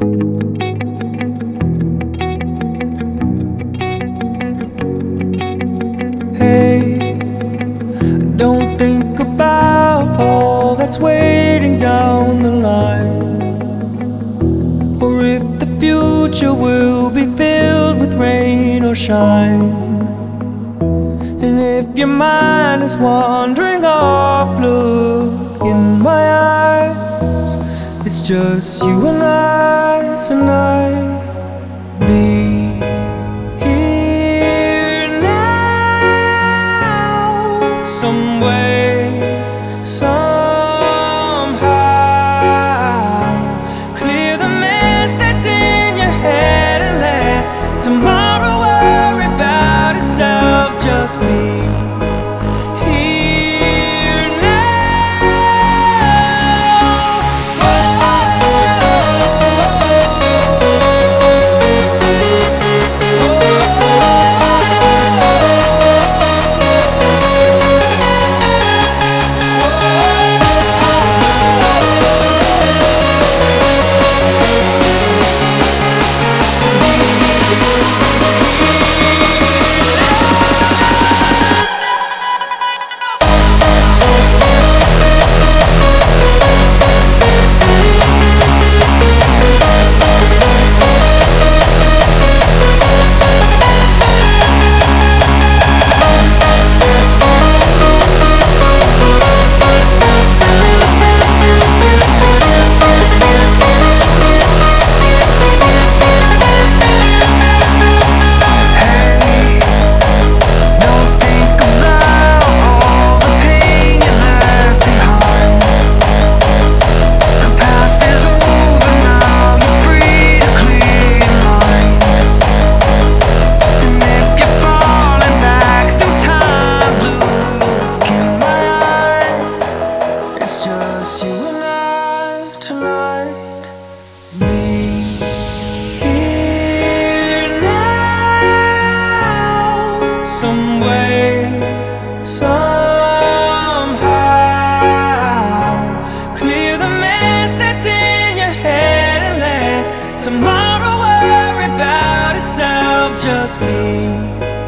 Hey, don't think about all that's waiting down the line, or if the future will be filled with rain or shine. And if your mind is wandering off, look in my eyes. It's just you and I tonight. Be here now, some way, somehow. Clear the mess that's in your head and let tomorrow worry about itself. Just be here some way, somehow. Clear the mess that's in your head and let tomorrow worry about itself. Just be